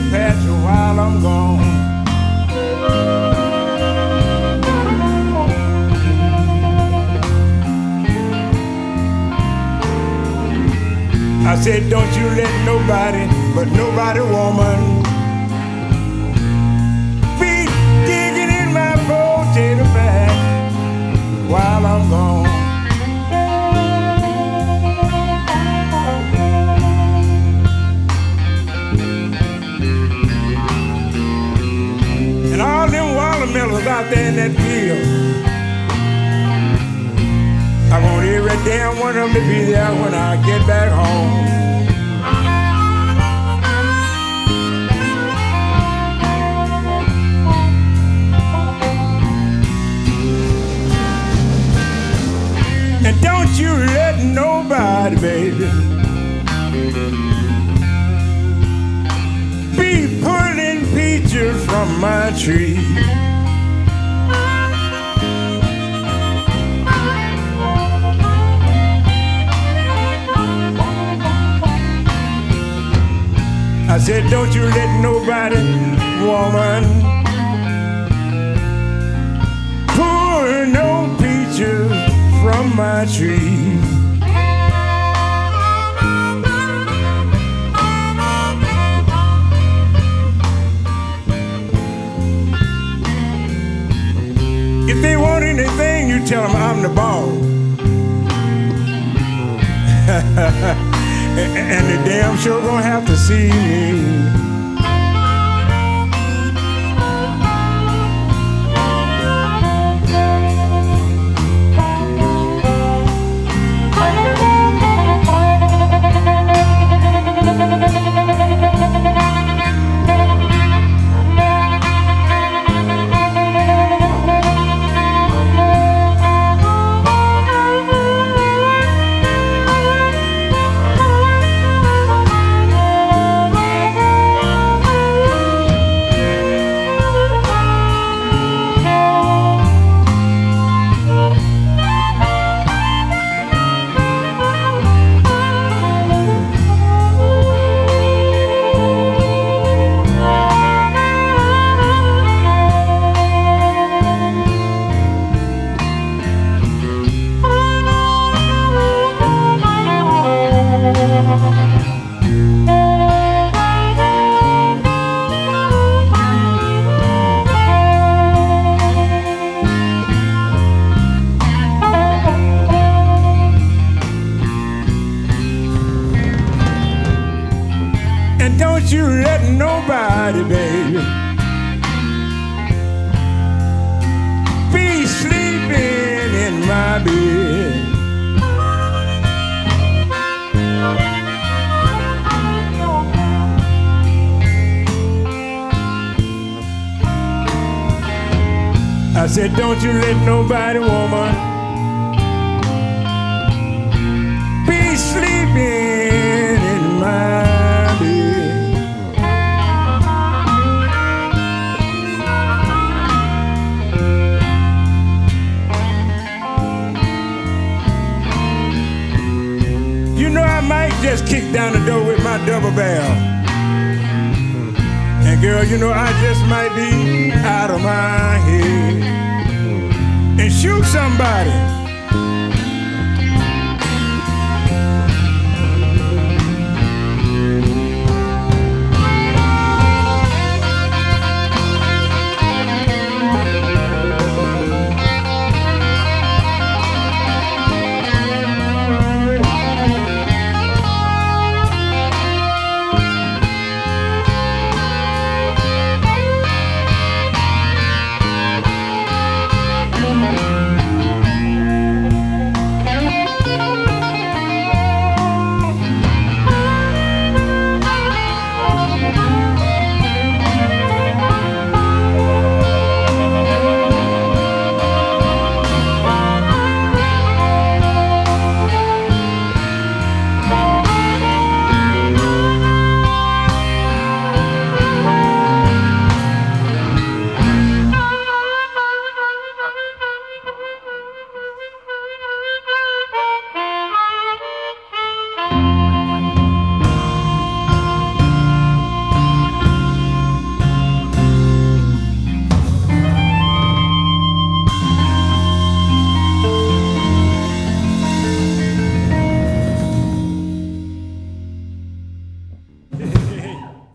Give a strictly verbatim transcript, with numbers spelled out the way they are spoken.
patch while I'm gone. I said, don't you let nobody, but nobody, woman, be digging in my potato patch while I'm gone. And all them watermelons out there in that field, I want every damn one of them to be there when I get back home. And don't you let nobody, baby, be pulling peaches from my tree. I said, don't you let nobody, woman, pull no peaches from my tree. If they want anything, you tell them I'm the boss. And they damn sure gonna have to see me. And don't you let nobody, baby, be sleeping in my bed. I said, don't you let nobody, woman, be sleeping in my bed. You know, I might just kick down the door with my double barrel. And girl, you know, I just might be out of my head and shoot somebody.